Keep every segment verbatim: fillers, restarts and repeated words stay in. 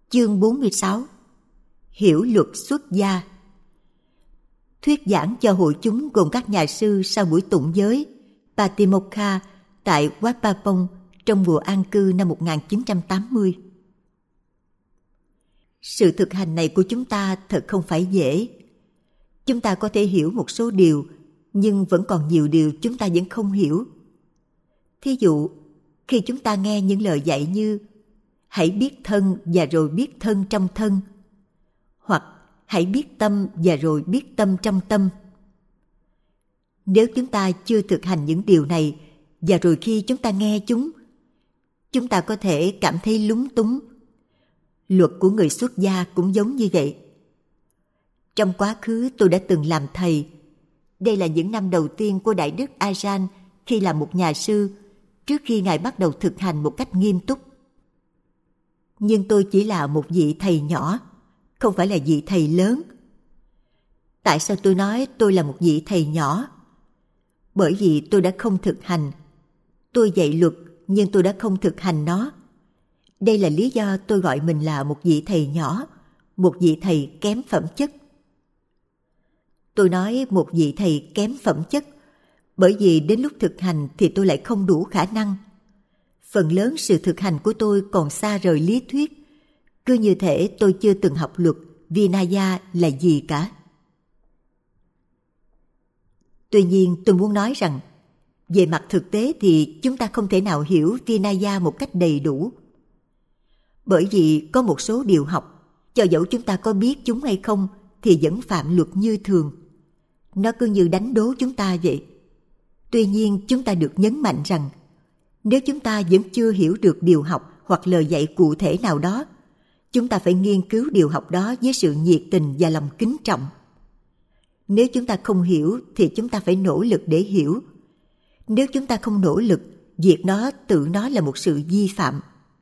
Chương bốn mươi sáu. Hiểu luật xuất gia. Thuyết giảng cho hội chúng gồm các nhà sư sau buổi tụng giới Patimokkha tại Wat Pa Pong trong mùa an cư năm một nghìn chín trăm tám mươi. Sự thực hành này của chúng ta thật không phải dễ. Chúng ta có thể hiểu một số điều, nhưng vẫn còn nhiều điều chúng ta vẫn không hiểu. Thí dụ, khi chúng ta nghe những lời dạy như hãy biết thân và rồi biết thân trong thân, hoặc hãy biết tâm và rồi biết tâm trong tâm. Nếu chúng ta chưa thực hành những điều này, và rồi khi chúng ta nghe chúng, chúng ta có thể cảm thấy lúng túng. Luật của người xuất gia cũng giống như vậy. Trong quá khứ tôi đã từng làm thầy. Đây là những năm đầu tiên của Đại Đức Ajahn khi là một nhà sư, trước khi Ngài bắt đầu thực hành một cách nghiêm túc. Nhưng tôi chỉ là một vị thầy nhỏ, không phải là vị thầy lớn. Tại sao tôi nói tôi là một vị thầy nhỏ? Bởi vì tôi đã không thực hành. Tôi dạy luật, nhưng tôi đã không thực hành nó. Đây là lý do tôi gọi mình là một vị thầy nhỏ, một vị thầy kém phẩm chất. Tôi nói một vị thầy kém phẩm chất, bởi vì đến lúc thực hành thì tôi lại không đủ khả năng. Phần lớn sự thực hành của tôi còn xa rời lý thuyết. Cứ như thể tôi chưa từng học luật Vinaya là gì cả. Tuy nhiên tôi muốn nói rằng, về mặt thực tế thì chúng ta không thể nào hiểu Vinaya một cách đầy đủ. Bởi vì có một số điều học, cho dẫu chúng ta có biết chúng hay không, thì vẫn phạm luật như thường. Nó cứ như đánh đố chúng ta vậy. Tuy nhiên chúng ta được nhấn mạnh rằng, nếu chúng ta vẫn chưa hiểu được điều học hoặc lời dạy cụ thể nào đó, chúng ta phải nghiên cứu điều học đó với sự nhiệt tình và lòng kính trọng. Nếu chúng ta không hiểu thì chúng ta phải nỗ lực để hiểu. Nếu chúng ta không nỗ lực, việc đó tự nó là một sự vi phạm.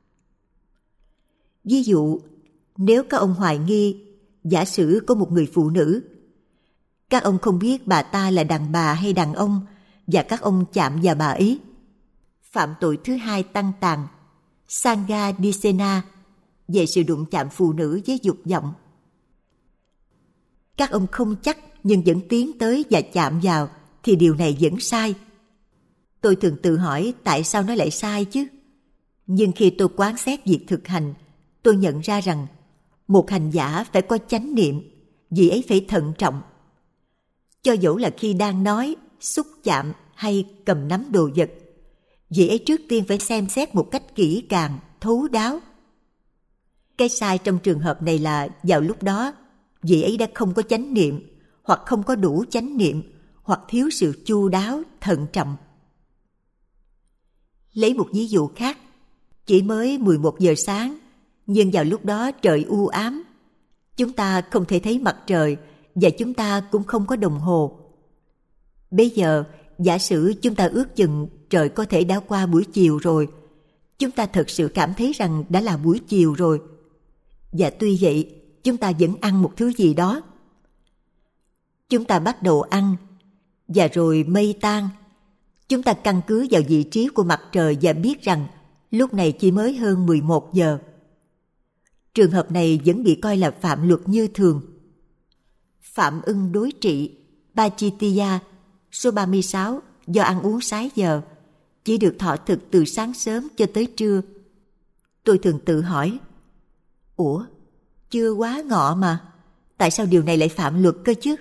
Ví dụ, nếu các ông hoài nghi, giả sử có một người phụ nữ, các ông không biết bà ta là đàn bà hay đàn ông, và các ông chạm vào bà ấy. Phạm tội thứ hai tăng tàn, Sangha Disena, về sự đụng chạm phụ nữ với dục vọng. Các ông không chắc nhưng vẫn tiến tới và chạm vào, thì điều này vẫn sai. Tôi thường tự hỏi tại sao nó lại sai chứ? Nhưng khi tôi quán xét việc thực hành, tôi nhận ra rằng một hành giả phải có chánh niệm, vì ấy phải thận trọng. Cho dẫu là khi đang nói, xúc chạm hay cầm nắm đồ vật, vì ấy trước tiên phải xem xét một cách kỹ càng, thấu đáo. Cái sai trong trường hợp này là vào lúc đó, vị ấy đã không có chánh niệm, hoặc không có đủ chánh niệm, hoặc thiếu sự chu đáo, thận trọng. Lấy một ví dụ khác, chỉ mới mười một giờ sáng, nhưng vào lúc đó trời u ám. Chúng ta không thể thấy mặt trời, và chúng ta cũng không có đồng hồ. Bây giờ, giả sử chúng ta ước chừng trời có thể đã qua buổi chiều rồi, chúng ta thật sự cảm thấy rằng đã là buổi chiều rồi. Và tuy vậy, chúng ta vẫn ăn một thứ gì đó. Chúng ta bắt đầu ăn, và rồi mây tan. Chúng ta căn cứ vào vị trí của mặt trời và biết rằng lúc này chỉ mới hơn mười một giờ. Trường hợp này vẫn bị coi là phạm luật như thường. Phạm ưng đối trị, Pachitiya, số ba mươi sáu, do ăn uống sái giờ, chỉ được thọ thực từ sáng sớm cho tới trưa. Tôi thường tự hỏi, ủa, chưa quá ngọ mà, tại sao điều này lại phạm luật cơ chứ?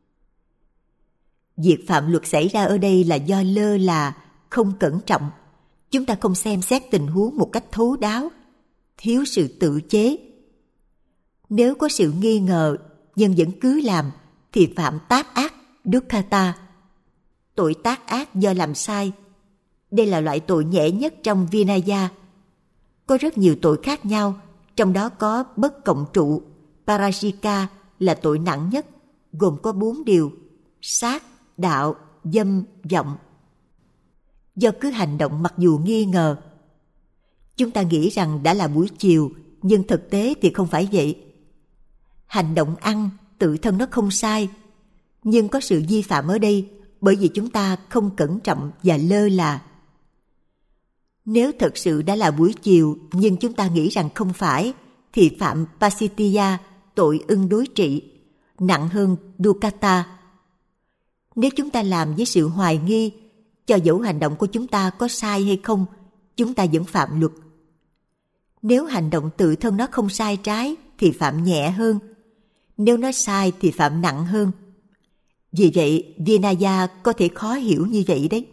Việc phạm luật xảy ra ở đây là do lơ là, không cẩn trọng. Chúng ta không xem xét tình huống một cách thấu đáo, thiếu sự tự chế. Nếu có sự nghi ngờ nhưng vẫn cứ làm thì phạm tác ác, dukkata, tội tác ác do làm sai. Đây là loại tội nhẹ nhất trong Vinaya. Có rất nhiều tội khác nhau, trong đó có bất cộng trụ, parajika là tội nặng nhất, gồm có bốn điều: sát, đạo, dâm, vọng. Do cứ hành động mặc dù nghi ngờ, chúng ta nghĩ rằng đã là buổi chiều, nhưng thực tế thì không phải vậy. Hành động ăn tự thân nó không sai, nhưng có sự vi phạm ở đây bởi vì chúng ta không cẩn trọng và lơ là. Nếu thật sự đã là buổi chiều nhưng chúng ta nghĩ rằng không phải, thì phạm pasittiya, tội ưng đối trị, nặng hơn dukkata. Nếu chúng ta làm với sự hoài nghi, cho dẫu hành động của chúng ta có sai hay không, chúng ta vẫn phạm luật. Nếu hành động tự thân nó không sai trái thì phạm nhẹ hơn, nếu nó sai thì phạm nặng hơn. Vì vậy, Vinaya có thể khó hiểu như vậy đấy.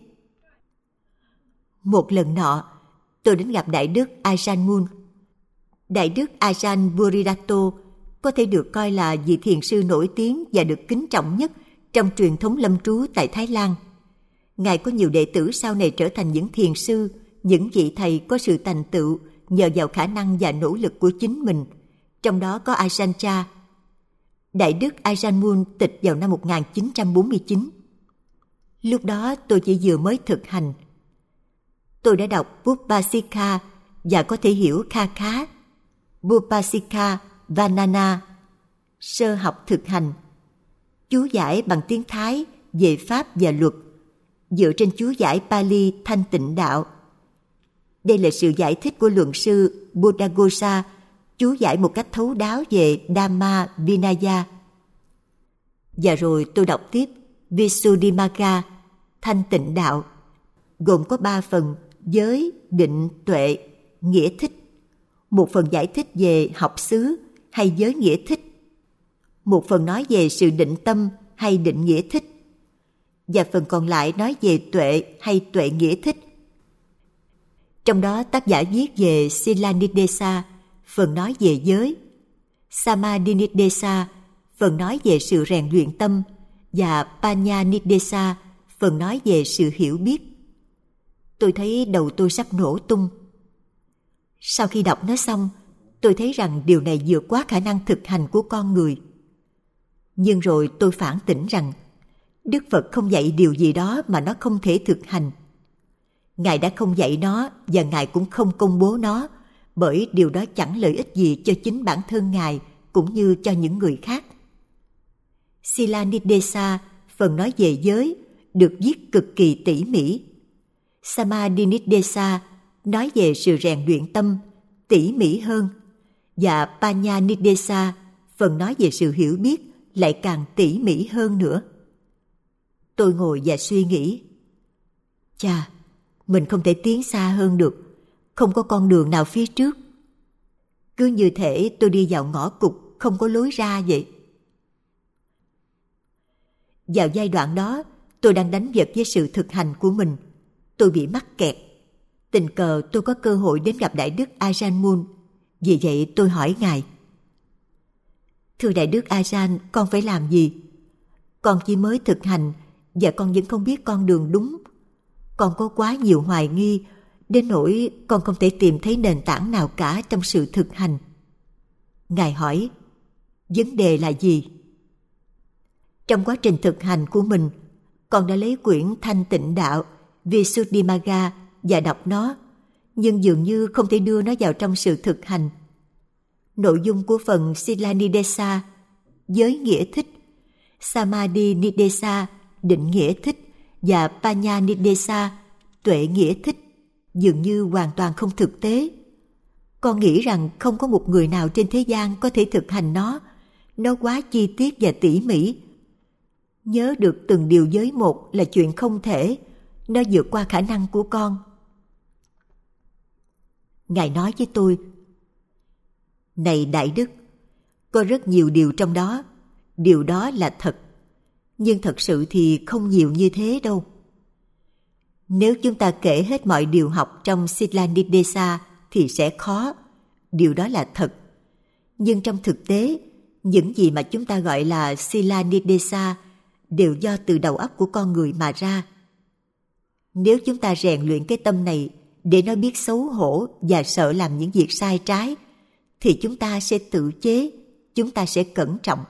Một lần nọ, tôi đến gặp Đại đức Ajahn Mun. Đại đức Ajahn Buridato có thể được coi là vị thiền sư nổi tiếng và được kính trọng nhất trong truyền thống lâm trú tại Thái Lan. Ngài có nhiều đệ tử sau này trở thành những thiền sư, những vị thầy có sự thành tựu nhờ vào khả năng và nỗ lực của chính mình, trong đó có Ajahn Chah. Đại đức Ajahn Mun tịch vào năm một nghìn chín trăm bốn mươi chín. Lúc đó tôi chỉ vừa mới thực hành. Tôi đã đọc Buddhasika và có thể hiểu kha khá. Buddhasika Vanana, sơ học thực hành, chú giải bằng tiếng Thái về pháp và luật, dựa trên chú giải Pali Thanh Tịnh Đạo. Đây là sự giải thích của luận sư Buddhaghosa, chú giải một cách thấu đáo về Dhamma Vinaya. Và rồi tôi đọc tiếp Visuddhimagga, Thanh Tịnh Đạo, gồm có ba phần: giới, định, tuệ, nghĩa thích. Một phần giải thích về học xứ hay giới nghĩa thích, một phần nói về sự định tâm hay định nghĩa thích, và phần còn lại nói về tuệ hay tuệ nghĩa thích. Trong đó tác giả viết về Silanidesa, phần nói về giới, Samadhinidesa, phần nói về sự rèn luyện tâm, và Paññānidesa, phần nói về sự hiểu biết. Tôi thấy đầu tôi sắp nổ tung. Sau khi đọc nó xong, tôi thấy rằng điều này vượt quá khả năng thực hành của con người. Nhưng rồi tôi phản tỉnh rằng Đức Phật không dạy điều gì đó mà nó không thể thực hành. Ngài đã không dạy nó và Ngài cũng không công bố nó, bởi điều đó chẳng lợi ích gì cho chính bản thân Ngài cũng như cho những người khác. Silanidesa, phần nói về giới, được viết cực kỳ tỉ mỉ. Samadhinidesa nói về sự rèn luyện tâm, tỉ mỉ hơn, và Paññānidesa, phần nói về sự hiểu biết, lại càng tỉ mỉ hơn nữa. Tôi ngồi và suy nghĩ, chà, mình không thể tiến xa hơn được, không có con đường nào phía trước. Cứ như thể tôi đi vào ngõ cụt, không có lối ra vậy. Vào giai đoạn đó, tôi đang đánh vật với sự thực hành của mình. Tôi bị mắc kẹt. Tình cờ tôi có cơ hội đến gặp Đại đức Ajahn Mun. Vì vậy tôi hỏi Ngài, thưa Đại đức Ajahn, con phải làm gì? Con chỉ mới thực hành và con vẫn không biết con đường đúng. Con có quá nhiều hoài nghi, đến nỗi con không thể tìm thấy nền tảng nào cả trong sự thực hành. Ngài hỏi, vấn đề là gì? Trong quá trình thực hành của mình, con đã lấy quyển Thanh Tịnh Đạo Visuddhimagga và đọc nó, nhưng dường như không thể đưa nó vào trong sự thực hành. Nội dung của phần Silanidesa, giới nghĩa thích, Samadhinidesa, định nghĩa thích, và Paññānidesa, tuệ nghĩa thích, dường như hoàn toàn không thực tế. Con nghĩ rằng không có một người nào trên thế gian có thể thực hành nó. Nó quá chi tiết và tỉ mỉ. Nhớ được từng điều giới một là chuyện không thể. Nó vượt qua khả năng của con. Ngài nói với tôi, này Đại Đức, có rất nhiều điều trong đó. Điều đó là thật. Nhưng thật sự thì không nhiều như thế đâu. Nếu chúng ta kể hết mọi điều học trong Silanidesa thì sẽ khó. Điều đó là thật. Nhưng trong thực tế, những gì mà chúng ta gọi là Silanidesa đều do từ đầu óc của con người mà ra. Nếu chúng ta rèn luyện cái tâm này để nó biết xấu hổ và sợ làm những việc sai trái, thì chúng ta sẽ tự chế, chúng ta sẽ cẩn trọng.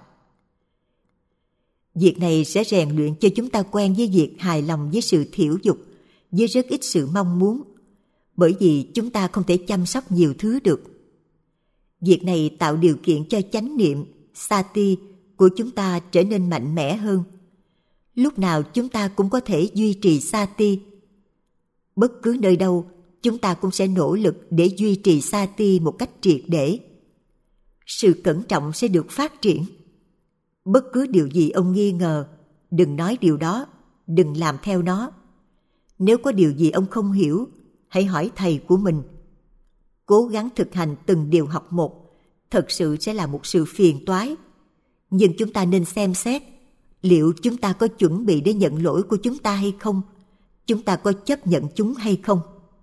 Việc này sẽ rèn luyện cho chúng ta quen với việc hài lòng với sự thiểu dục, với rất ít sự mong muốn, bởi vì chúng ta không thể chăm sóc nhiều thứ được. Việc này tạo điều kiện cho chánh niệm, sati của chúng ta trở nên mạnh mẽ hơn. Lúc nào chúng ta cũng có thể duy trì sati. Bất cứ nơi đâu, chúng ta cũng sẽ nỗ lực để duy trì sati một cách triệt để. sự cẩn trọng sẽ được phát triển. Bất cứ điều gì ông nghi ngờ, đừng nói điều đó, đừng làm theo nó. Nếu có điều gì ông không hiểu, hãy hỏi thầy của mình. Cố gắng thực hành từng điều học một, thật sự sẽ là một sự phiền toái. Nhưng chúng ta nên xem xét, liệu chúng ta có chuẩn bị để nhận lỗi của chúng ta hay không? Chúng ta có chấp nhận chúng hay không?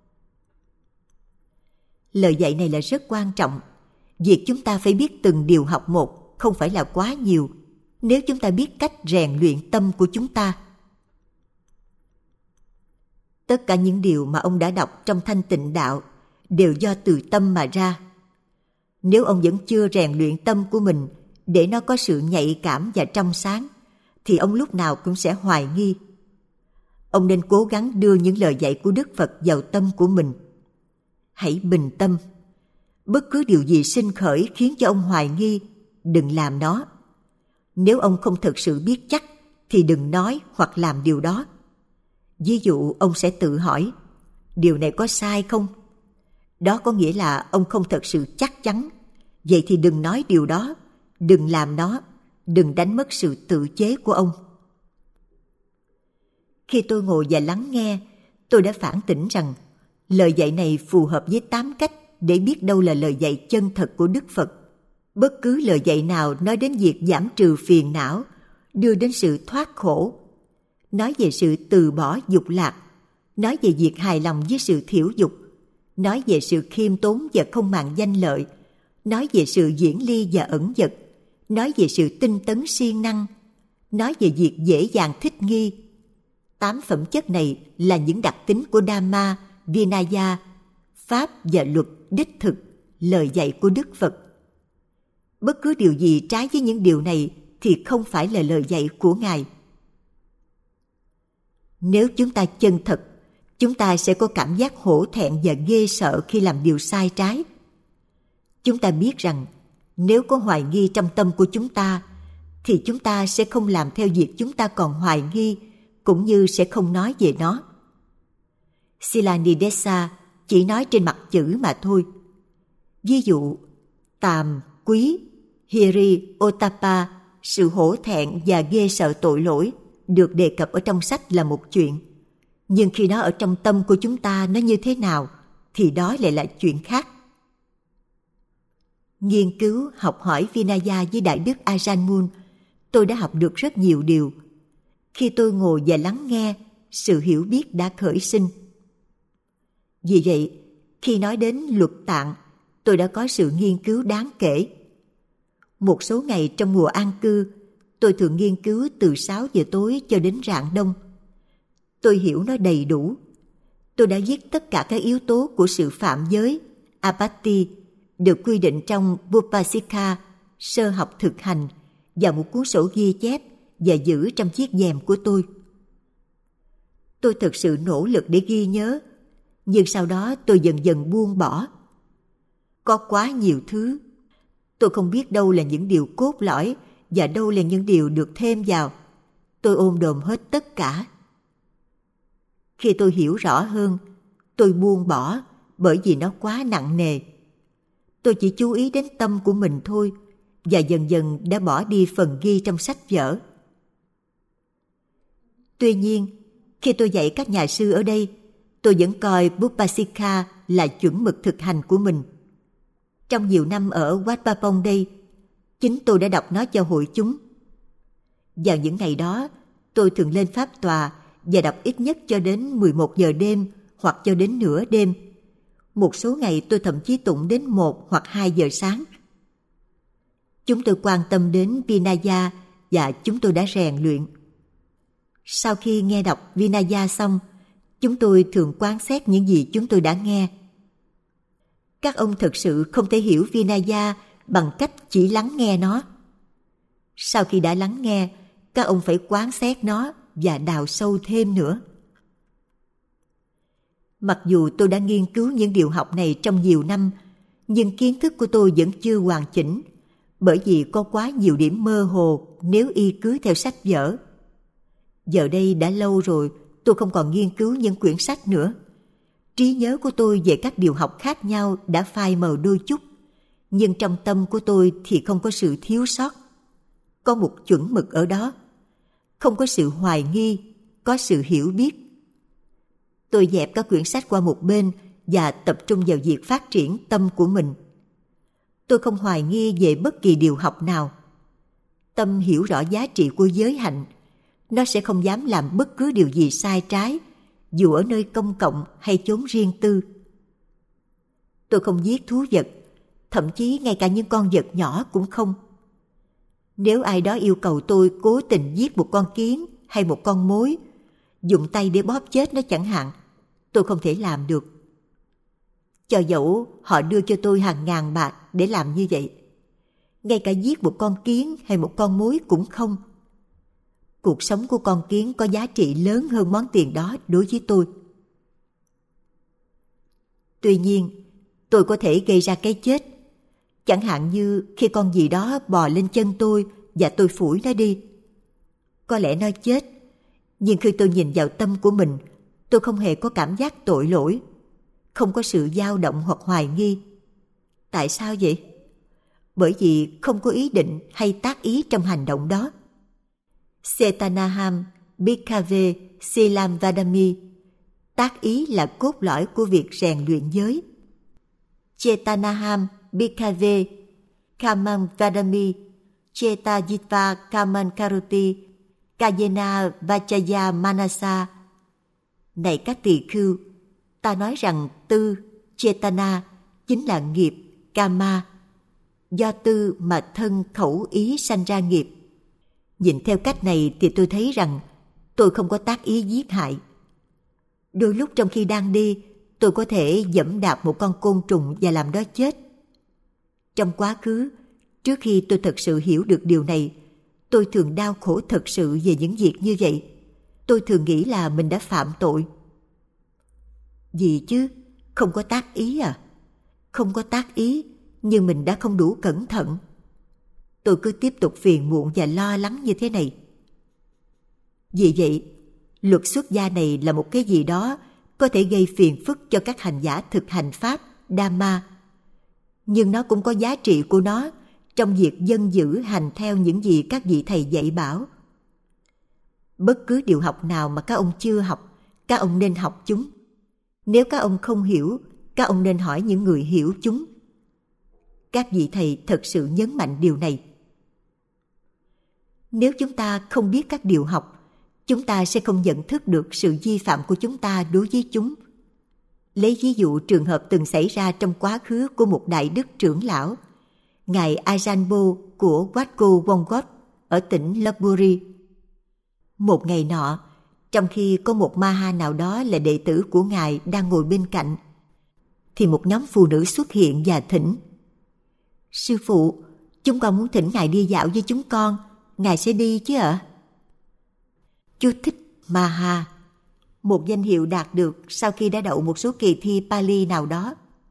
Lời dạy này là rất quan trọng. Việc chúng ta phải biết từng điều học một không phải là quá nhiều, nếu chúng ta biết cách rèn luyện tâm của chúng ta. Tất cả những điều mà ông đã đọc trong Thanh Tịnh Đạo đều do từ tâm mà ra. Nếu ông vẫn chưa rèn luyện tâm của mình để nó có sự nhạy cảm và trong sáng, thì ông lúc nào cũng sẽ hoài nghi. Ông nên cố gắng đưa những lời dạy của Đức Phật vào tâm của mình. Hãy bình tâm. Bất cứ điều gì sinh khởi khiến cho ông hoài nghi, đừng làm nó. Nếu ông không thực sự biết chắc, thì đừng nói hoặc làm điều đó. Ví dụ, ông sẽ tự hỏi, điều này có sai không? Đó có nghĩa là ông không thật sự chắc chắn. Vậy thì đừng nói điều đó, đừng làm nó, đừng đánh mất sự tự chế của ông. Khi tôi ngồi và lắng nghe, tôi đã phản tỉnh rằng lời dạy này phù hợp với tám cách để biết đâu là lời dạy chân thật của Đức Phật. Bất cứ lời dạy nào nói đến việc giảm trừ phiền não, đưa đến sự thoát khổ, nói về sự từ bỏ dục lạc, nói về việc hài lòng với sự thiểu dục, nói về sự khiêm tốn và không màng danh lợi, nói về sự diễn ly và ẩn dật, nói về sự tinh tấn siêng năng, nói về việc dễ dàng thích nghi. Tám phẩm chất này là những đặc tính của Dhamma, Vinaya, Pháp và luật đích thực, lời dạy của Đức Phật. Bất cứ điều gì trái với những điều này thì không phải là lời dạy của Ngài. Nếu chúng ta chân thật, chúng ta sẽ có cảm giác hổ thẹn và ghê sợ khi làm điều sai trái. Chúng ta biết rằng nếu có hoài nghi trong tâm của chúng ta, thì chúng ta sẽ không làm theo việc chúng ta còn hoài nghi, cũng như sẽ không nói về nó. Silanidesa chỉ nói trên mặt chữ mà thôi. Ví dụ, tàm, quý, hiri, otapa, sự hổ thẹn và ghê sợ tội lỗi được đề cập ở trong sách là một chuyện. Nhưng khi nó ở trong tâm của chúng ta nó như thế nào, thì đó lại là chuyện khác. Nghiên cứu, học hỏi Vinaya với Đại Đức Ajahn Mun, tôi đã học được rất nhiều điều. Khi tôi ngồi và lắng nghe, sự hiểu biết đã khởi sinh. Vì vậy, khi nói đến luật tạng, tôi đã có sự nghiên cứu đáng kể. Một số ngày trong mùa an cư, tôi thường nghiên cứu từ sáu giờ tối cho đến rạng đông. Tôi hiểu nó đầy đủ. Tôi đã viết tất cả các yếu tố của sự phạm giới, apatti, được quy định trong Vupasika, sơ học thực hành, và một cuốn sổ ghi chép và giữ trong chiếc dèm của tôi. Tôi thực sự nỗ lực để ghi nhớ, nhưng sau đó tôi dần dần buông bỏ. Có quá nhiều thứ. Tôi không biết đâu là những điều cốt lõi và đâu là những điều được thêm vào. Tôi ôm đồm hết tất cả. Khi tôi hiểu rõ hơn, tôi buông bỏ bởi vì nó quá nặng nề. Tôi chỉ chú ý đến tâm của mình thôi, và dần dần đã bỏ đi phần ghi trong sách vở. Tuy nhiên, khi tôi dạy các nhà sư ở đây, tôi vẫn coi Vupasika là chuẩn mực thực hành của mình. Trong nhiều năm ở Wat Pa Pong đây, chính tôi đã đọc nó cho hội chúng. Vào những ngày đó, tôi thường lên pháp tòa và đọc ít nhất cho đến mười một giờ đêm hoặc cho đến nửa đêm. Một số ngày tôi thậm chí tụng đến một hoặc hai giờ sáng. Chúng tôi quan tâm đến Vinaya và chúng tôi đã rèn luyện. Sau khi nghe đọc Vinaya xong, chúng tôi thường quan sát những gì chúng tôi đã nghe. Các ông thực sự không thể hiểu Vinaya bằng cách chỉ lắng nghe nó. Sau khi đã lắng nghe, các ông phải quan sát nó và đào sâu thêm nữa. Mặc dù tôi đã nghiên cứu những điều học này trong nhiều năm, nhưng kiến thức của tôi vẫn chưa hoàn chỉnh, bởi vì có quá nhiều điểm mơ hồ nếu y cứ theo sách vở. Giờ đây đã lâu rồi, tôi không còn nghiên cứu những quyển sách nữa. Trí nhớ của tôi về các điều học khác nhau đã phai mờ đôi chút, Nhưng trong tâm của tôi thì không có sự thiếu sót. Có một chuẩn mực ở đó. Không có sự hoài nghi, có sự hiểu biết. Tôi dẹp các quyển sách qua một bên và tập trung vào việc phát triển tâm của mình. Tôi không hoài nghi về bất kỳ điều học nào. Tâm hiểu rõ giá trị của giới hạnh. Nó sẽ không dám làm bất cứ điều gì sai trái, dù ở nơi công cộng hay chốn riêng tư. Tôi không giết thú vật, thậm chí ngay cả những con vật nhỏ cũng không. Nếu ai đó yêu cầu tôi cố tình giết một con kiến hay một con mối, dùng tay để bóp chết nó chẳng hạn, tôi không thể làm được. Cho dẫu họ đưa cho tôi hàng ngàn bạc để làm như vậy, ngay cả giết một con kiến hay một con mối cũng không. Cuộc sống của con kiến có giá trị lớn hơn món tiền đó đối với tôi. Tuy nhiên, tôi có thể gây ra cái chết. Chẳng hạn như khi con gì đó bò lên chân tôi và tôi phủi nó đi. Có lẽ nó chết, nhưng khi tôi nhìn vào tâm của mình, tôi không hề có cảm giác tội lỗi, không có sự dao động hoặc hoài nghi. Tại sao vậy? Bởi vì không có ý định hay tác ý trong hành động đó. Setanaham Bhikkhave Silam Vadami. Tác ý là cốt lõi của việc rèn luyện giới. Chetanaham Bhikkhave Kamam Vadami Chetayitva Kaman Karoti Kayena Vachaya Manasa. Này các tỳ khưu, ta nói rằng tư, Chetana chính là nghiệp, Kama. Do tư mà thân khẩu ý sanh ra nghiệp. Nhìn theo cách này thì tôi thấy rằng tôi không có tác ý giết hại. Đôi lúc trong khi đang đi, tôi có thể giẫm đạp một con côn trùng và làm nó chết. Trong quá khứ, trước khi tôi thật sự hiểu được điều này, tôi thường đau khổ thật sự về những việc như vậy. Tôi thường nghĩ là mình đã phạm tội. Gì chứ? Không có tác ý à? Không có tác ý, nhưng mình đã không đủ cẩn thận. Tôi cứ tiếp tục phiền muộn và lo lắng như thế này. Vì vậy, luật xuất gia này là một cái gì đó có thể gây phiền phức cho các hành giả thực hành Pháp, Dhamma. Nhưng nó cũng có giá trị của nó trong việc dân giữ hành theo những gì các vị thầy dạy bảo. Bất cứ điều học nào mà các ông chưa học, các ông nên học chúng. Nếu các ông không hiểu, các ông nên hỏi những người hiểu chúng. Các vị thầy thật sự nhấn mạnh điều này. Nếu chúng ta không biết các điều học, chúng ta sẽ không nhận thức được sự vi phạm của chúng ta đối với chúng. Lấy ví dụ trường hợp từng xảy ra trong quá khứ của một đại đức trưởng lão, Ngài Ajahn của Wat Ko Wonggot ở tỉnh Lopburi. Một ngày nọ, trong khi có một ma-ha nào đó là đệ tử của Ngài đang ngồi bên cạnh, thì một nhóm phụ nữ xuất hiện và thỉnh: Sư phụ, chúng con muốn thỉnh Ngài đi dạo với chúng con, Ngài sẽ đi chứ ạ? Chú thích Ma-ha, một danh hiệu đạt được sau khi đã đậu một số kỳ thi Pali nào đó.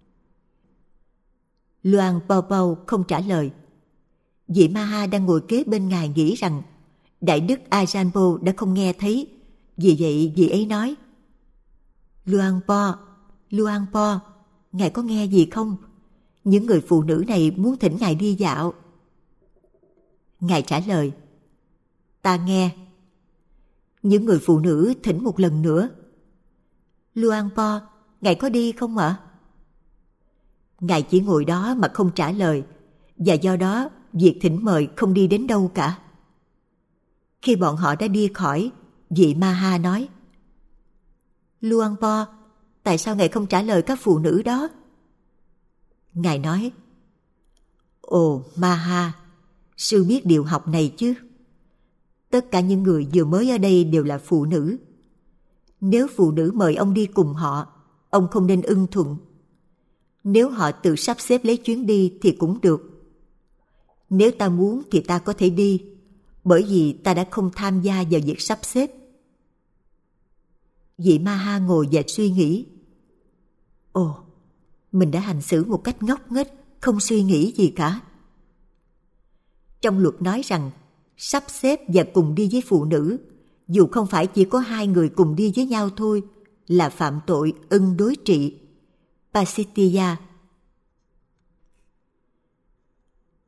Luang Bao không trả lời. Vị Ma-ha đang ngồi kế bên Ngài nghĩ rằng Đại đức Ajahn đã không nghe thấy, vì vậy vị ấy nói: Luang Po, Luang Po, Ngài có nghe gì không? Những người phụ nữ này muốn thỉnh Ngài đi dạo. Ngài trả lời: Ta nghe. Những người phụ nữ thỉnh một lần nữa: Luang Po, Ngài có đi không ạ? Ngài chỉ ngồi đó mà không trả lời, và do đó việc thỉnh mời không đi đến đâu cả. Khi bọn họ đã đi khỏi, vị Ma-ha nói: Luang Po, tại sao Ngài không trả lời các phụ nữ đó? Ngài nói: Ồ Ma-ha, sư biết điều học này chứ? Tất cả những người vừa mới ở đây đều là phụ nữ. Nếu phụ nữ mời ông đi cùng họ, ông không nên ưng thuận. Nếu họ tự sắp xếp lấy chuyến đi thì cũng được. Nếu ta muốn thì ta có thể đi, bởi vì ta đã không tham gia vào việc sắp xếp. Vị Ma-ha ngồi và suy nghĩ. Ồ, mình đã hành xử một cách ngốc nghếch, không suy nghĩ gì cả. Trong luật nói rằng sắp xếp và cùng đi với phụ nữ, dù không phải chỉ có hai người cùng đi với nhau thôi, là phạm tội, tội ân đối trị, Pasittiya.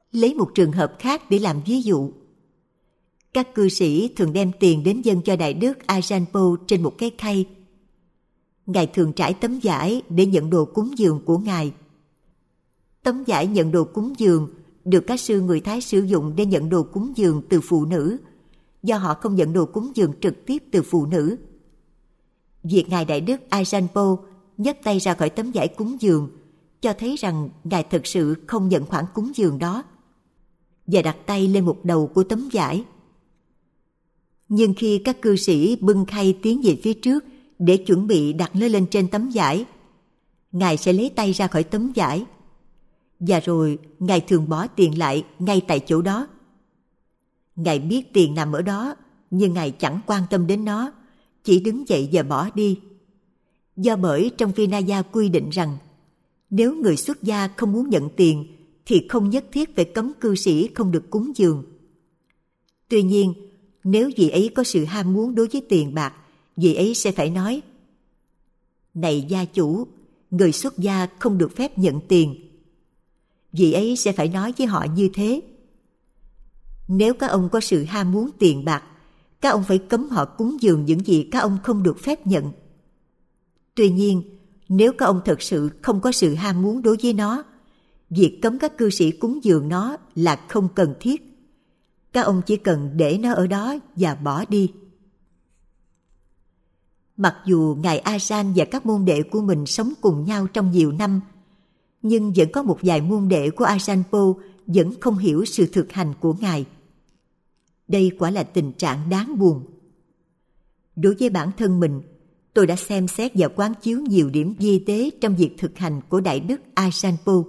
Lấy một trường hợp khác để làm ví dụ. Các cư sĩ thường đem tiền đến dâng cho Đại đức Ajahn Po trên một cái khay. Ngài thường trải tấm vải để nhận đồ cúng dường của Ngài. Tấm vải nhận đồ cúng dường được các sư người Thái sử dụng để nhận đồ cúng dường từ phụ nữ, do họ không nhận đồ cúng dường trực tiếp từ phụ nữ. Việc Ngài Đại đức Ajahn Po nhấc tay ra khỏi tấm vải cúng dường cho thấy rằng Ngài thực sự không nhận khoản cúng dường đó, và đặt tay lên một đầu của tấm vải. Nhưng khi các cư sĩ bưng khay tiến về phía trước để chuẩn bị đặt nó lên trên tấm vải, Ngài sẽ lấy tay ra khỏi tấm vải, và rồi Ngài thường bỏ tiền lại ngay tại chỗ đó. Ngài biết tiền nằm ở đó, nhưng Ngài chẳng quan tâm đến nó, chỉ đứng dậy và bỏ đi. Do bởi trong Vinaya quy định rằng nếu người xuất gia không muốn nhận tiền thì không nhất thiết phải cấm cư sĩ không được cúng dường. Tuy nhiên, nếu vị ấy có sự ham muốn đối với tiền bạc, vị ấy sẽ phải nói: "Này gia chủ, người xuất gia không được phép nhận tiền." Vị ấy sẽ phải nói với họ như thế: "Nếu các ông có sự ham muốn tiền bạc, các ông phải cấm họ cúng dường những gì các ông không được phép nhận. Tuy nhiên, nếu các ông thật sự không có sự ham muốn đối với nó, việc cấm các cư sĩ cúng dường nó là không cần thiết. Các ông chỉ cần để nó ở đó và bỏ đi." Mặc dù Ngài Ajahn và các môn đệ của mình sống cùng nhau trong nhiều năm, nhưng vẫn có một vài môn đệ của Ajahn Po vẫn không hiểu sự thực hành của Ngài. Đây quả là tình trạng đáng buồn. Đối với bản thân mình, tôi đã xem xét và quán chiếu nhiều điểm vi tế trong việc thực hành của Đại đức Ajahn Po.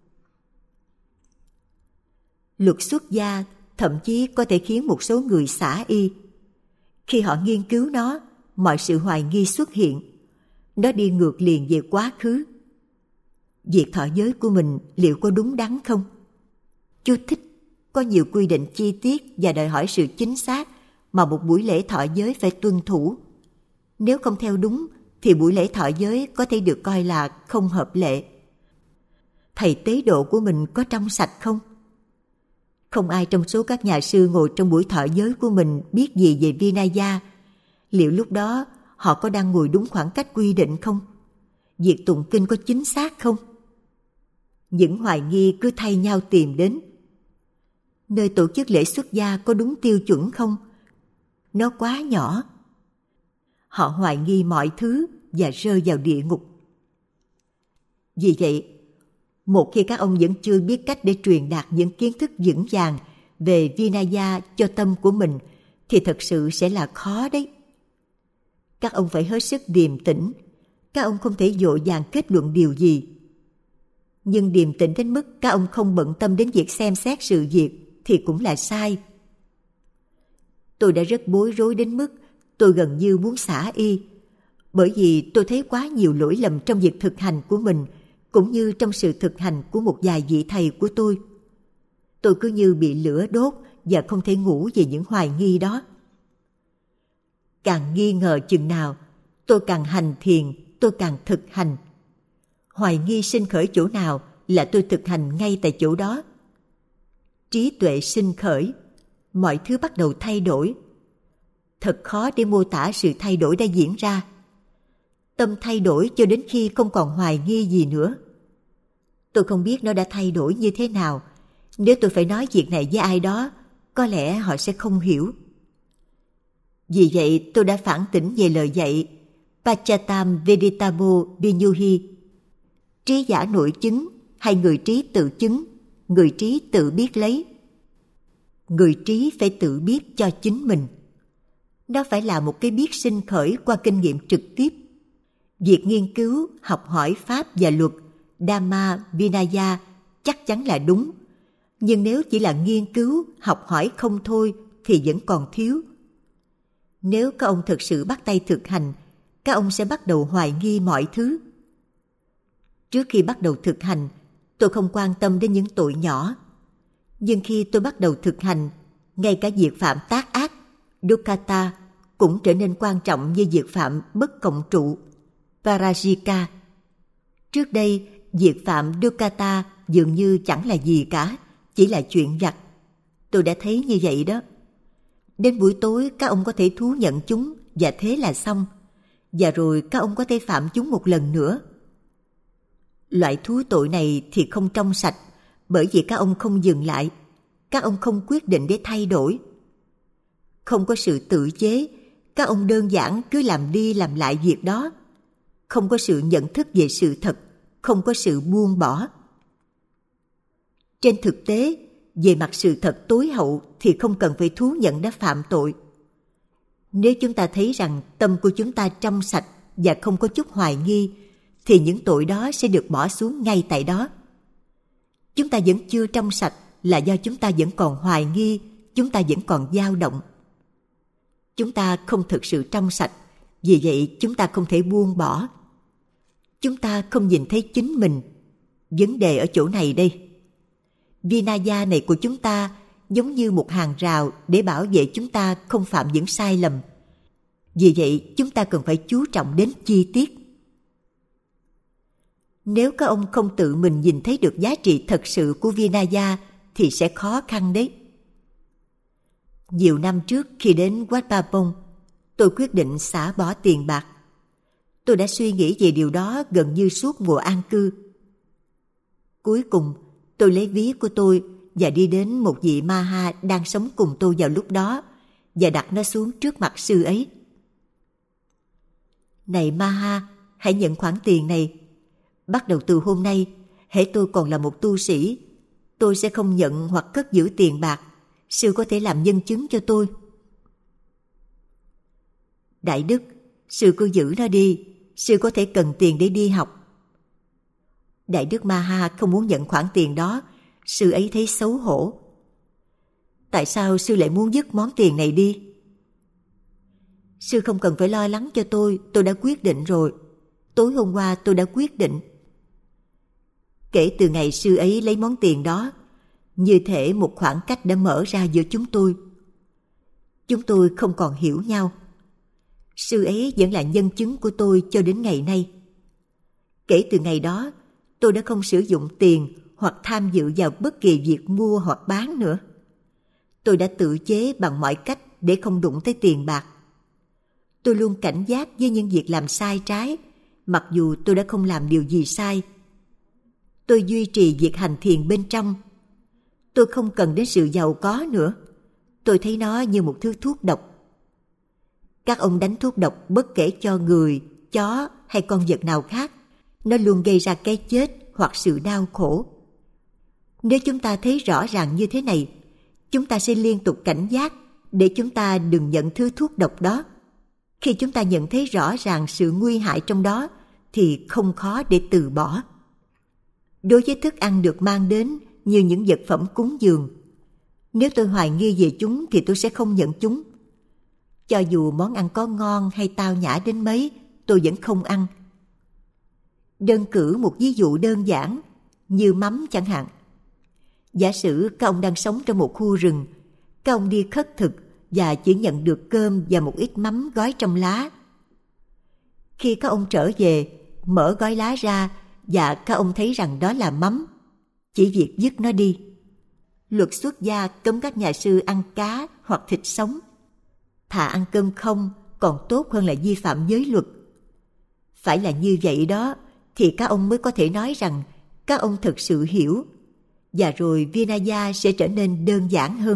Luật xuất gia thậm chí có thể khiến một số người xả y. Khi họ nghiên cứu nó, mọi sự hoài nghi xuất hiện. Nó đi ngược liền về quá khứ. Việc thọ giới của mình liệu có đúng đắn không? Chú thích: có nhiều quy định chi tiết và đòi hỏi sự chính xác mà một buổi lễ thọ giới phải tuân thủ. Nếu không theo đúng thì buổi lễ thọ giới có thể được coi là không hợp lệ. Thầy tế độ của mình có trong sạch không? Không ai trong số các nhà sư ngồi trong buổi thọ giới của mình biết gì về Vinaya. Liệu lúc đó họ có đang ngồi đúng khoảng cách quy định không? Việc tụng kinh có chính xác không? Những hoài nghi cứ thay nhau tìm đến. Nơi tổ chức lễ xuất gia có đúng tiêu chuẩn không? Nó quá nhỏ. Họ hoài nghi mọi thứ và rơi vào địa ngục. Vì vậy, một khi các ông vẫn chưa biết cách để truyền đạt những kiến thức vững vàng về Vinaya cho tâm của mình thì thật sự sẽ là khó đấy. Các ông phải hết sức điềm tĩnh. Các ông không thể vội vàng kết luận điều gì. Nhưng điềm tĩnh đến mức các ông không bận tâm đến việc xem xét sự việc thì cũng là sai. Tôi đã rất bối rối đến mức tôi gần như muốn xả y, bởi vì tôi thấy quá nhiều lỗi lầm trong việc thực hành của mình, cũng như trong sự thực hành của một vài vị thầy của tôi. Tôi cứ như bị lửa đốt và không thể ngủ về những hoài nghi đó. Càng nghi ngờ chừng nào, tôi càng hành thiền, tôi càng thực hành. Hoài nghi sinh khởi chỗ nào là tôi thực hành ngay tại chỗ đó. Trí tuệ sinh khởi, mọi thứ bắt đầu thay đổi. Thật khó để mô tả sự thay đổi đã diễn ra. Tâm thay đổi cho đến khi không còn hoài nghi gì nữa. Tôi không biết nó đã thay đổi như thế nào. Nếu tôi phải nói việc này với ai đó, có lẽ họ sẽ không hiểu. Vì vậy tôi đã phản tỉnh về lời dạy Pachatam Veditamo Vinyuhi, trí giả nội chứng hay người trí tự chứng, người trí tự biết lấy. Người trí phải tự biết cho chính mình. Nó phải là một cái biết sinh khởi qua kinh nghiệm trực tiếp. Việc nghiên cứu, học hỏi pháp và luật Dhamma Vinaya chắc chắn là đúng. Nhưng nếu chỉ là nghiên cứu, học hỏi không thôi thì vẫn còn thiếu. Nếu các ông thực sự bắt tay thực hành, các ông sẽ bắt đầu hoài nghi mọi thứ. Trước khi bắt đầu thực hành, tôi không quan tâm đến những tội nhỏ. Nhưng khi tôi bắt đầu thực hành, ngay cả việc phạm tác ác, dukkata, cũng trở nên quan trọng như việc phạm bất cộng trụ, parajika. Trước đây, việc phạm dukkata dường như chẳng là gì cả, chỉ là chuyện vặt. Tôi đã thấy như vậy đó. Đến buổi tối các ông có thể thú nhận chúng và thế là xong. Và rồi các ông có thể phạm chúng một lần nữa. Loại thú tội này thì không trong sạch, bởi vì các ông không dừng lại. Các ông không quyết định để thay đổi. Không có sự tự chế, các ông đơn giản cứ làm đi làm lại việc đó. Không có sự nhận thức về sự thật, không có sự buông bỏ. Trên thực tế, về mặt sự thật tối hậu thì không cần phải thú nhận đã phạm tội. Nếu chúng ta thấy rằng tâm của chúng ta trong sạch và không có chút hoài nghi, thì những tội đó sẽ được bỏ xuống ngay tại đó. Chúng ta vẫn chưa trong sạch là do chúng ta vẫn còn hoài nghi, chúng ta vẫn còn dao động. Chúng ta không thực sự trong sạch, vì vậy chúng ta không thể buông bỏ. Chúng ta không nhìn thấy chính mình. Vấn đề ở chỗ này đây. Vinaya này của chúng ta giống như một hàng rào để bảo vệ chúng ta không phạm những sai lầm. Vì vậy chúng ta cần phải chú trọng đến chi tiết. Nếu các ông không tự mình nhìn thấy được giá trị thật sự của Vinaya thì sẽ khó khăn đấy. Nhiều năm trước khi đến Wat Pa Pong, tôi quyết định xả bỏ tiền bạc. Tôi đã suy nghĩ về điều đó gần như suốt mùa an cư. Cuối cùng, tôi lấy ví của tôi và đi đến một vị Maha đang sống cùng tôi vào lúc đó và đặt nó xuống trước mặt sư ấy. Này Maha, hãy nhận khoản tiền này. Bắt đầu từ hôm nay, hễ tôi còn là một tu sĩ, tôi sẽ không nhận hoặc cất giữ tiền bạc. Sư có thể làm nhân chứng cho tôi. Đại đức, sư cứ giữ nó đi. Sư có thể cần tiền để đi học. Đại đức Maha không muốn nhận khoản tiền đó. Sư ấy thấy xấu hổ. Tại sao sư lại muốn dứt món tiền này đi? Sư không cần phải lo lắng cho tôi. Tôi đã quyết định rồi. Tối hôm qua tôi đã quyết định. Kể từ ngày sư ấy lấy món tiền đó, như thể một khoảng cách đã mở ra giữa chúng tôi. Chúng tôi không còn hiểu nhau. Sư ấy vẫn là nhân chứng của tôi cho đến ngày nay. Kể từ ngày đó, tôi đã không sử dụng tiền hoặc tham dự vào bất kỳ việc mua hoặc bán nữa. Tôi đã tự chế bằng mọi cách để không đụng tới tiền bạc. Tôi luôn cảnh giác với những việc làm sai trái, mặc dù tôi đã không làm điều gì sai. Tôi duy trì việc hành thiền bên trong. Tôi không cần đến sự giàu có nữa. Tôi thấy nó như một thứ thuốc độc. Các ông đánh thuốc độc bất kể cho người, chó hay con vật nào khác, nó luôn gây ra cái chết hoặc sự đau khổ. Nếu chúng ta thấy rõ ràng như thế này, chúng ta sẽ liên tục cảnh giác để chúng ta đừng nhận thứ thuốc độc đó. Khi chúng ta nhận thấy rõ ràng sự nguy hại trong đó, thì không khó để từ bỏ. Đối với thức ăn được mang đến như những vật phẩm cúng dường, nếu tôi hoài nghi về chúng thì tôi sẽ không nhận chúng. Cho dù món ăn có ngon hay tao nhã đến mấy, tôi vẫn không ăn. Đơn cử một ví dụ đơn giản, như mắm chẳng hạn. Giả sử các ông đang sống trong một khu rừng, các ông đi khất thực và chỉ nhận được cơm và một ít mắm gói trong lá. Khi các ông trở về, mở gói lá ra và các ông thấy rằng đó là mắm, chỉ việc dứt nó đi. Luật xuất gia cấm các nhà sư ăn cá hoặc thịt sống. Thà ăn cơm không còn tốt hơn là vi phạm giới luật. Phải là như vậy đó thì các ông mới có thể nói rằng các ông thực sự hiểu, và rồi Vinaya sẽ trở nên đơn giản hơn.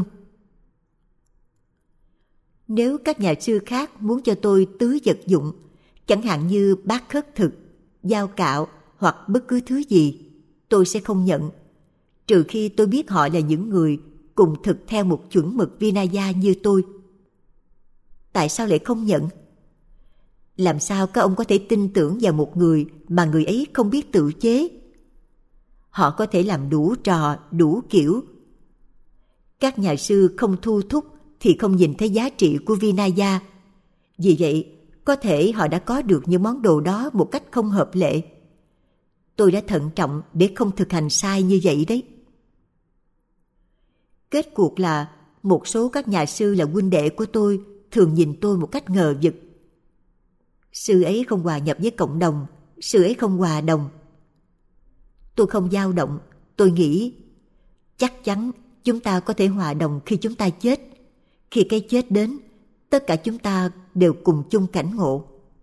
Nếu các nhà sư khác muốn cho tôi tứ vật dụng, chẳng hạn như bát khất thực, dao cạo hoặc bất cứ thứ gì, tôi sẽ không nhận, trừ khi tôi biết họ là những người cùng thực theo một chuẩn mực Vinaya như tôi. Tại sao lại không nhận? Làm sao các ông có thể tin tưởng vào một người mà người ấy không biết tự chế? Họ có thể làm đủ trò, đủ kiểu. Các nhà sư không thu thúc thì không nhìn thấy giá trị của Vinaya. Vì vậy, có thể họ đã có được những món đồ đó một cách không hợp lệ. Tôi đã thận trọng để không thực hành sai như vậy đấy. Kết cuộc là một số các nhà sư là huynh đệ của tôi thường nhìn tôi một cách ngờ vực. Sư ấy không hòa nhập với cộng đồng, sư ấy không hòa đồng. Tôi không dao động, tôi nghĩ Chắc chắn chúng ta có thể hòa đồng khi chúng ta chết. Khi cái chết đến, tất cả chúng ta đều cùng chung cảnh ngộ.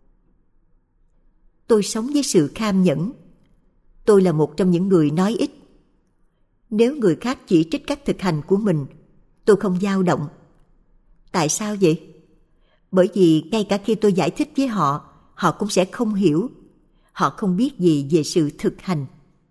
Tôi sống với sự kham nhẫn. Tôi là một trong những người nói ít. Nếu người khác chỉ trích các thực hành của mình, tôi không dao động. Tại sao vậy? Bởi vì ngay cả khi tôi giải thích với họ, họ cũng sẽ không hiểu. Họ không biết gì về sự thực hành.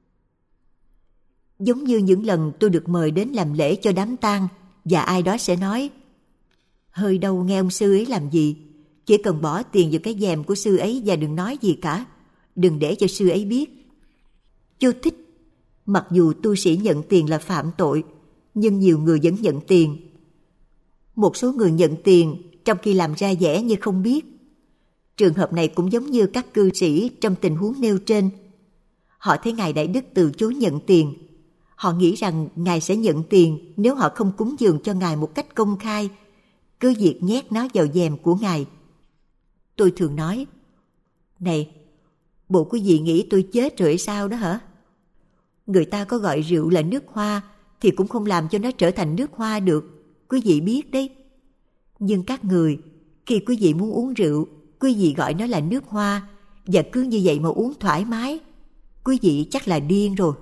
Giống như những lần tôi được mời đến làm lễ cho đám tang, và ai đó sẽ nói: hơi đâu nghe ông sư ấy làm gì, chỉ cần bỏ tiền vào cái dèm của sư ấy và đừng nói gì cả, đừng để cho sư ấy biết. Chú thích: mặc dù tu sĩ nhận tiền là phạm tội, nhưng nhiều người vẫn nhận tiền. Một số người nhận tiền trong khi làm ra vẻ như không biết. Trường hợp này cũng giống như các cư sĩ trong tình huống nêu trên. Họ thấy Ngài Đại Đức từ chối nhận tiền. Họ nghĩ rằng Ngài sẽ nhận tiền nếu họ không cúng dường cho Ngài một cách công khai, cứ việc nhét nó vào dèm của Ngài. Tôi thường nói: này, bộ quý vị nghĩ tôi chết rồi sao đó hả? Người ta có gọi rượu là nước hoa thì cũng không làm cho nó trở thành nước hoa được, quý vị biết đấy. Nhưng các người, khi quý vị muốn uống rượu, quý vị gọi nó là nước hoa, và cứ như vậy mà uống thoải mái, quý vị chắc là điên rồi.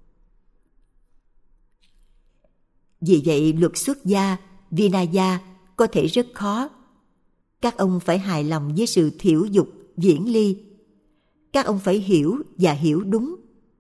Vì vậy luật xuất gia, Vinaya có thể rất khó. Các ông phải hài lòng với sự thiểu dục, viễn ly. Các ông phải hiểu và hiểu đúng.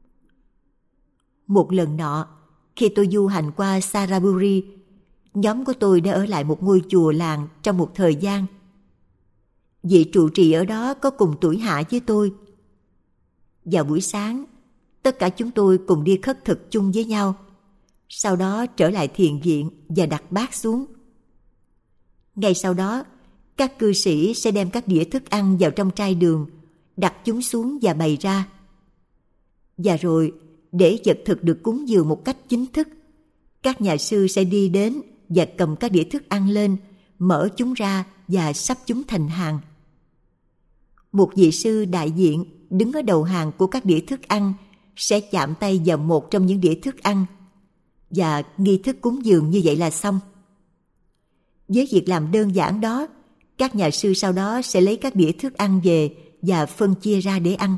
Một lần nọ, khi tôi du hành qua Saraburi, nhóm của tôi đã ở lại một ngôi chùa làng trong một thời gian. Vị trụ trì ở đó có cùng tuổi hạ với tôi. Vào buổi sáng, tất cả chúng tôi cùng đi khất thực chung với nhau. Sau đó trở lại thiền viện và đặt bát xuống. Ngay sau đó, các cư sĩ sẽ đem các đĩa thức ăn vào trong trai đường, đặt chúng xuống và bày ra. Và rồi, để vật thực được cúng dường một cách chính thức, các nhà sư sẽ đi đến và cầm các đĩa thức ăn lên, mở chúng ra và sắp chúng thành hàng. Một vị sư đại diện đứng ở đầu hàng của các đĩa thức ăn sẽ chạm tay vào một trong những đĩa thức ăn, và nghi thức cúng dường như vậy là xong. Với việc làm đơn giản đó, các nhà sư sau đó sẽ lấy các đĩa thức ăn về và phân chia ra để ăn.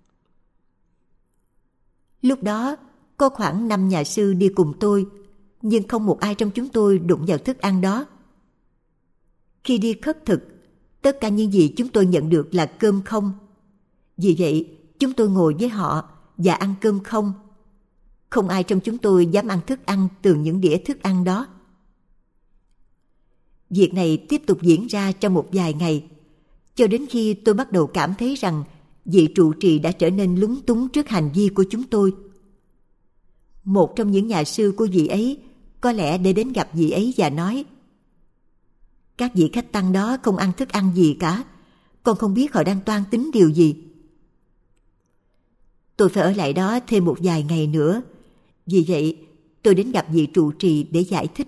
Lúc đó, có khoảng năm nhà sư đi cùng tôi, nhưng không một ai trong chúng tôi đụng vào thức ăn đó. Khi đi khất thực, tất cả những gì chúng tôi nhận được là cơm không. Vì vậy, chúng tôi ngồi với họ và ăn cơm không. Không ai trong chúng tôi dám ăn thức ăn từ những đĩa thức ăn đó. Việc này tiếp tục diễn ra trong một vài ngày, cho đến khi tôi bắt đầu cảm thấy rằng vị trụ trì đã trở nên lúng túng trước hành vi của chúng tôi. Một trong những nhà sư của vị ấy có lẽ để đến gặp vị ấy và nói: các vị khách tăng đó không ăn thức ăn gì cả, con không biết họ đang toan tính điều gì. Tôi phải ở lại đó thêm một vài ngày nữa. Vì vậy, tôi đến gặp vị trụ trì để giải thích.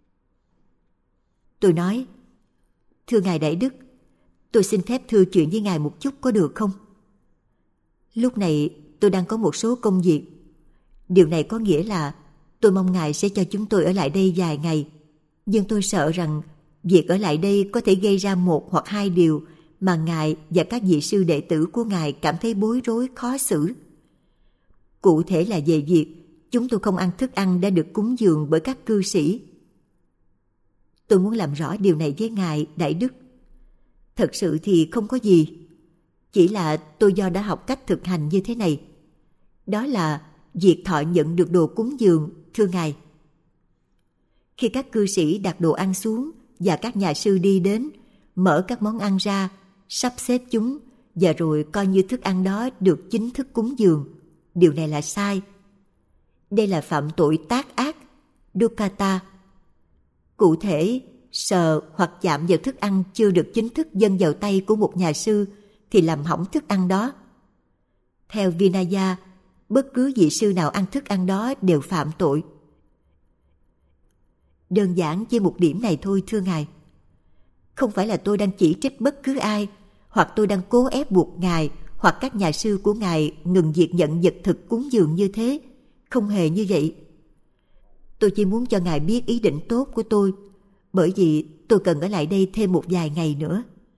Tôi nói: thưa Ngài Đại Đức, tôi xin phép thưa chuyện với Ngài một chút có được không? Lúc này tôi đang có một số công việc. Điều này có nghĩa là tôi mong Ngài sẽ cho chúng tôi ở lại đây vài ngày. Nhưng tôi sợ rằng việc ở lại đây có thể gây ra một hoặc hai điều mà Ngài và các vị sư đệ tử của Ngài cảm thấy bối rối khó xử. Cụ thể là về việc chúng tôi không ăn thức ăn đã được cúng dường bởi các cư sĩ. Tôi muốn làm rõ điều này với Ngài Đại Đức. Thật sự thì không có gì. Chỉ là tôi do đã học cách thực hành như thế này. Đó là việc thọ nhận được đồ cúng dường, thưa Ngài. Khi các cư sĩ đặt đồ ăn xuống và các nhà sư đi đến, mở các món ăn ra, sắp xếp chúng, và rồi coi như thức ăn đó được chính thức cúng dường, điều này là sai. Đây là phạm tội tác ác, dukkata. Cụ thể, sờ hoặc chạm vào thức ăn chưa được chính thức dâng vào tay của một nhà sư thì làm hỏng thức ăn đó. Theo Vinaya, bất cứ vị sư nào ăn thức ăn đó đều phạm tội. Đơn giản với một điểm này thôi, thưa Ngài. Không phải là tôi đang chỉ trích bất cứ ai, hoặc tôi đang cố ép buộc Ngài hoặc các nhà sư của Ngài ngừng việc nhận vật thực cúng dường như thế. Không hề như vậy. Tôi chỉ muốn cho Ngài biết ý định tốt của tôi, bởi vì tôi cần ở lại đây thêm một vài ngày nữa.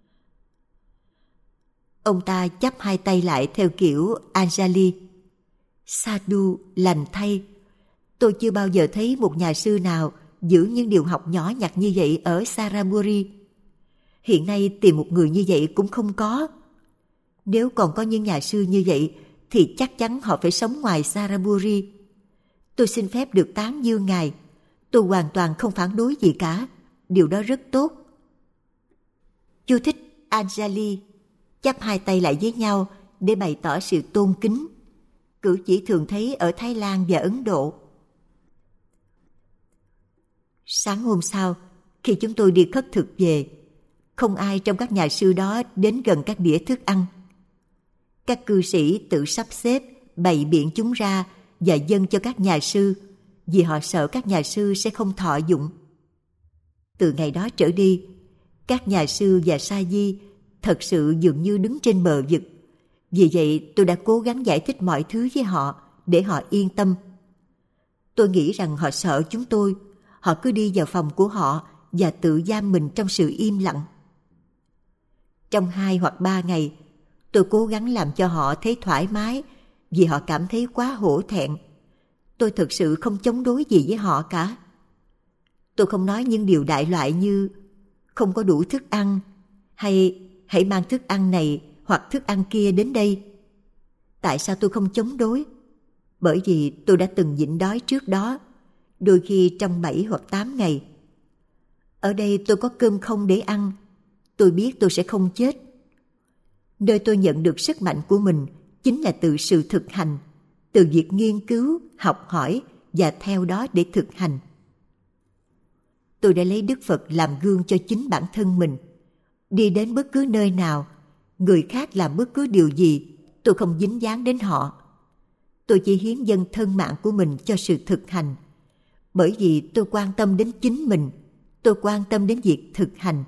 Ông ta chắp hai tay lại theo kiểu Anjali. Sadhu, lành thay. Tôi chưa bao giờ thấy một nhà sư nào giữ những điều học nhỏ nhặt như vậy ở Saraburi. Hiện nay tìm một người như vậy cũng không có. Nếu còn có những nhà sư như vậy thì chắc chắn họ phải sống ngoài Saraburi. Tôi xin phép được tán dương Ngài. Tôi hoàn toàn không phản đối gì cả. Điều đó rất tốt. Chú thích Anjali chắp hai tay lại với nhau để bày tỏ sự tôn kính. Cử chỉ thường thấy ở Thái Lan và Ấn Độ. Sáng hôm sau, khi chúng tôi đi khất thực về, không ai trong các nhà sư đó đến gần các đĩa thức ăn. Các cư sĩ tự sắp xếp, bày biện chúng ra và dâng cho các nhà sư, vì họ sợ các nhà sư sẽ không thọ dụng. Từ ngày đó trở đi, các nhà sư và sa di thật sự dường như đứng trên bờ vực. Vì vậy tôi đã cố gắng giải thích mọi thứ với họ để họ yên tâm. Tôi nghĩ rằng họ sợ chúng tôi. Họ cứ đi vào phòng của họ và tự giam mình trong sự im lặng. Trong hai hoặc ba ngày, tôi cố gắng làm cho họ thấy thoải mái vì họ cảm thấy quá hổ thẹn. Tôi thực sự không chống đối gì với họ cả. Tôi không nói những điều đại loại như không có đủ thức ăn hay hãy mang thức ăn này hoặc thức ăn kia đến đây. Tại sao tôi không chống đối? Bởi vì tôi đã từng nhịn đói trước đó, đôi khi trong bảy hoặc tám ngày. Ở đây tôi có cơm không để ăn. Tôi biết tôi sẽ không chết. Nơi tôi nhận được sức mạnh của mình chính là từ sự thực hành, từ việc nghiên cứu, học hỏi và theo đó để thực hành. Tôi đã lấy Đức Phật làm gương cho chính bản thân mình. Đi đến bất cứ nơi nào, người khác làm bất cứ điều gì, tôi không dính dáng đến họ. Tôi chỉ hiến dâng thân mạng của mình cho sự thực hành. Bởi vì tôi quan tâm đến chính mình, tôi quan tâm đến việc thực hành.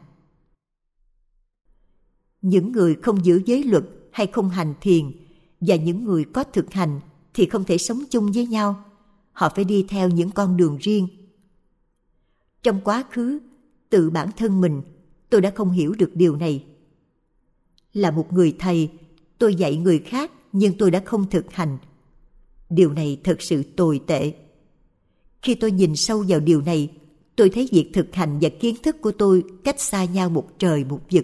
Những người không giữ giới luật hay không hành thiền và những người có thực hành thì không thể sống chung với nhau. Họ phải đi theo những con đường riêng. Trong quá khứ, tự bản thân mình, tôi đã không hiểu được điều này. Là một người thầy, tôi dạy người khác nhưng tôi đã không thực hành. Điều này thật sự tồi tệ. Khi tôi nhìn sâu vào điều này, tôi thấy việc thực hành và kiến thức của tôi cách xa nhau một trời một vực.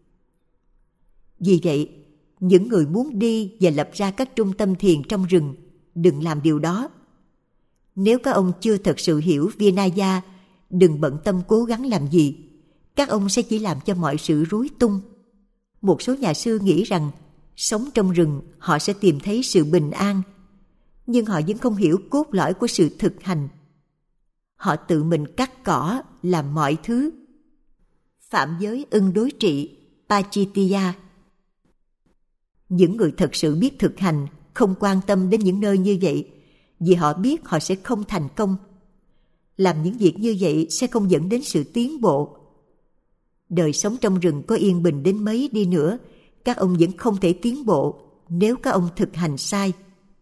Vì vậy, những người muốn đi và lập ra các trung tâm thiền trong rừng, đừng làm điều đó. Nếu các ông chưa thật sự hiểu Vinaya, đừng bận tâm cố gắng làm gì. Các ông sẽ chỉ làm cho mọi sự rối tung. Một số nhà sư nghĩ rằng sống trong rừng họ sẽ tìm thấy sự bình an, nhưng họ vẫn không hiểu cốt lõi của sự thực hành. Họ tự mình cắt cỏ, làm mọi thứ. Phạm giới ưng đối trị, Pachitiya. Những người thật sự biết thực hành không quan tâm đến những nơi như vậy, vì họ biết họ sẽ không thành công. Làm những việc như vậy sẽ không dẫn đến sự tiến bộ. Đời sống trong rừng có yên bình đến mấy đi nữa, các ông vẫn không thể tiến bộ nếu các ông thực hành sai.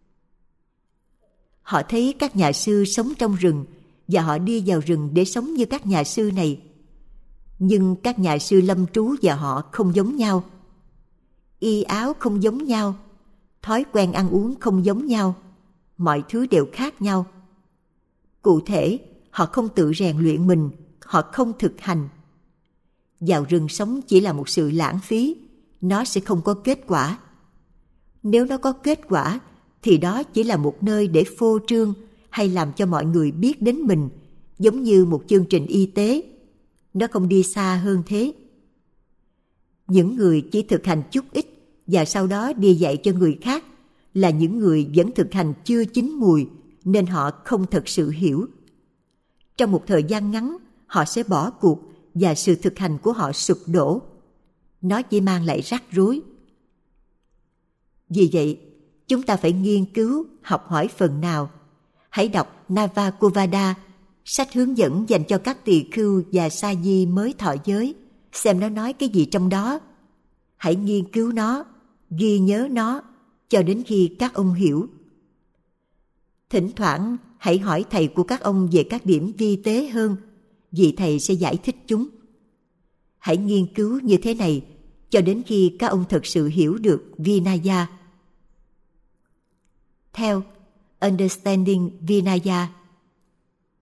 Họ thấy các nhà sư sống trong rừng và họ đi vào rừng để sống như các nhà sư này. Nhưng các nhà sư lâm trú và họ không giống nhau. Y áo không giống nhau, thói quen ăn uống không giống nhau, mọi thứ đều khác nhau. Cụ thể, họ không tự rèn luyện mình, họ không thực hành. Vào rừng sống chỉ là một sự lãng phí, nó sẽ không có kết quả. Nếu nó có kết quả, thì đó chỉ là một nơi để phô trương hay làm cho mọi người biết đến mình, giống như một chương trình y tế. Nó không đi xa hơn thế. Những người chỉ thực hành chút ít và sau đó đi dạy cho người khác là những người vẫn thực hành chưa chín mùi, nên họ không thật sự hiểu. Trong một thời gian ngắn, họ sẽ bỏ cuộc và sự thực hành của họ sụp đổ. Nó chỉ mang lại rắc rối. Vì vậy, chúng ta phải nghiên cứu, học hỏi phần nào. Hãy đọc Navakovada, sách hướng dẫn dành cho các tỳ khưu và sa di mới thọ giới, xem nó nói cái gì trong đó. Hãy nghiên cứu nó, ghi nhớ nó, cho đến khi các ông hiểu. Thỉnh thoảng hãy hỏi thầy của các ông về các điểm vi tế hơn, vì thầy sẽ giải thích chúng. Hãy nghiên cứu như thế này cho đến khi các ông thực sự hiểu được Vinaya. Theo Understanding Vinaya,